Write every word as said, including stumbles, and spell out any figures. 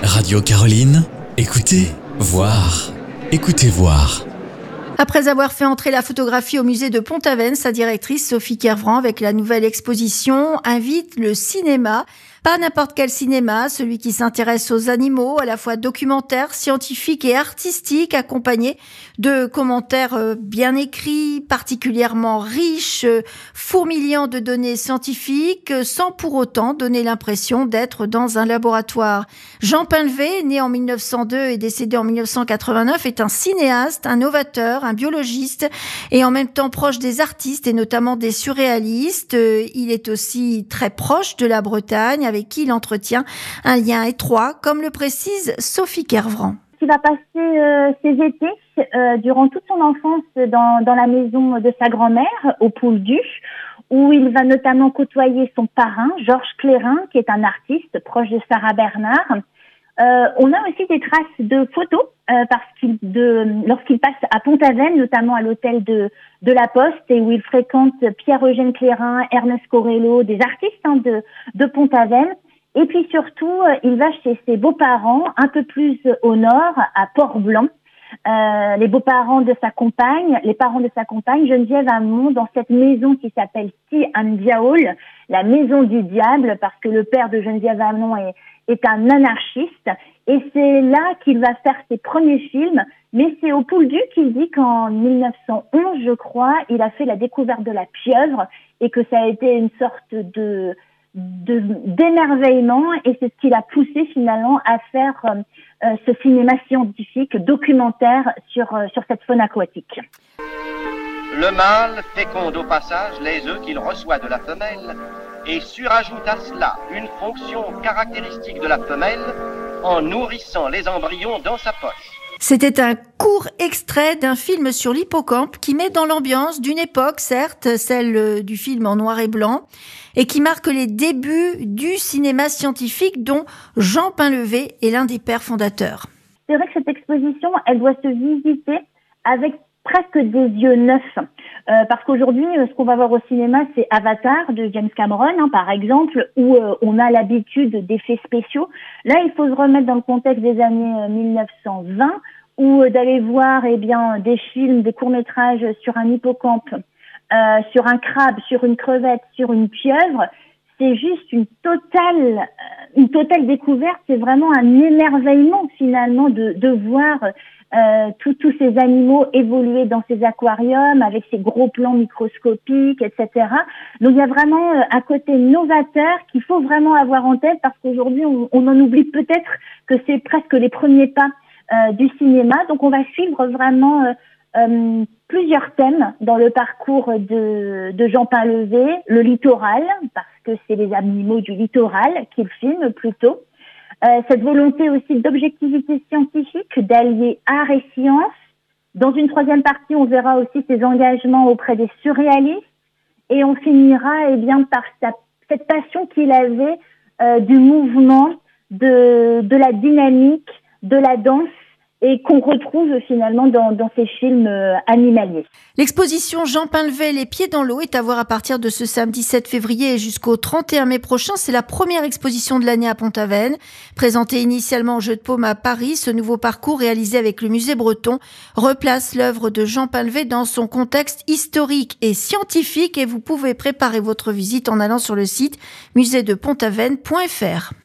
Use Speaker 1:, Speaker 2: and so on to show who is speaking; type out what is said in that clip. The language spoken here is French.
Speaker 1: Radio Caroline, écoutez, voir, écoutez voir.
Speaker 2: Après avoir fait entrer la photographie au musée de Pont-Aven, sa directrice Sophie Kervran, avec la nouvelle exposition, invite le cinéma. Pas n'importe quel cinéma, celui qui s'intéresse aux animaux, à la fois documentaires, scientifiques et artistiques, accompagnés de commentaires bien écrits, particulièrement riches, fourmillant de données scientifiques, sans pour autant donner l'impression d'être dans un laboratoire. Jean Painlevé, né en mille neuf cent deux et décédé en mille neuf cent quatre-vingt-neuf, est un cinéaste, un novateur, un biologiste et en même temps proche des artistes et notamment des surréalistes. Il est aussi très proche de la Bretagne, avec qui il entretient un lien étroit, comme le précise Sophie Kervran.
Speaker 3: Il va passer euh, ses étés euh, durant toute son enfance dans, dans la maison de sa grand-mère, au Pouldu, où il va notamment côtoyer son parrain, Georges Clérin, qui est un artiste proche de Sarah Bernard. Euh, on a aussi des traces de photos euh, parce qu'il de lorsqu'il passe à Pont-Aven, notamment à l'hôtel de de la Poste, et où il fréquente Pierre-Eugène Clérin, Ernest Corello, des artistes hein, de de Pont-Aven. Et puis surtout, euh, il va chez ses beaux-parents un peu plus au nord, à Port-Blanc. Euh, les beaux-parents de sa compagne, les parents de sa compagne, Geneviève Hamon, dans cette maison qui s'appelle Ti An Diaol, la maison du diable, parce que le père de Geneviève Hamon est, est un anarchiste. Et c'est là qu'il va faire ses premiers films. Mais c'est au Pouldu qu'il dit qu'en mille neuf cent onze, je crois, il a fait la découverte de la pieuvre et que ça a été une sorte de... De, d'émerveillement, et c'est ce qui l'a poussé finalement à faire euh, ce cinéma scientifique documentaire sur euh, sur cette faune aquatique.
Speaker 4: Le mâle féconde au passage les œufs qu'il reçoit de la femelle et surajoute à cela une fonction caractéristique de la femelle en nourrissant les embryons dans sa poche.
Speaker 2: C'était un court extrait d'un film sur l'hippocampe qui met dans l'ambiance d'une époque, certes, celle du film en noir et blanc, et qui marque les débuts du cinéma scientifique dont Jean Painlevé est l'un des pères fondateurs.
Speaker 3: C'est vrai que cette exposition, elle doit se visiter avec presque des yeux neufs, euh, parce qu'aujourd'hui, ce qu'on va voir au cinéma, c'est Avatar de James Cameron, hein, par exemple, où euh, on a l'habitude d'effets spéciaux. Là, il faut se remettre dans le contexte des années mille neuf cent vingt, où euh, d'aller voir eh bien des films, des courts-métrages sur un hippocampe, euh, sur un crabe, sur une crevette, sur une pieuvre, c'est juste une totale, euh, une totale découverte. C'est vraiment un émerveillement finalement de, de voir euh, tous tous ces animaux évoluer dans ces aquariums avec ces gros plans microscopiques, et cetera. Donc il y a vraiment euh, un côté novateur qu'il faut vraiment avoir en tête, parce qu'aujourd'hui on, on en oublie peut-être que c'est presque les premiers pas euh, du cinéma. Donc on va suivre vraiment euh, euh, plusieurs thèmes dans le parcours de, de Jean Painlevé, le littoral, parce que c'est les animaux du littoral qu'il filme plutôt. Euh, cette volonté aussi d'objectivité scientifique, d'allier art et science. Dans une troisième partie, on verra aussi ses engagements auprès des surréalistes, et on finira eh bien par sa, cette passion qu'il avait euh, du mouvement, de, de la dynamique, de la danse, et qu'on retrouve finalement dans, dans ces films euh, animaliers.
Speaker 2: L'exposition Jean Painlevé, Les Pieds dans l'eau, est à voir à partir de ce samedi sept février jusqu'au trente et un mai prochain. C'est la première exposition de l'année à Pont-Aven. Présentée initialement au Jeu de Paume à Paris, ce nouveau parcours réalisé avec le musée breton replace l'œuvre de Jean Painlevé dans son contexte historique et scientifique, et vous pouvez préparer votre visite en allant sur le site musée de pont aven point f r.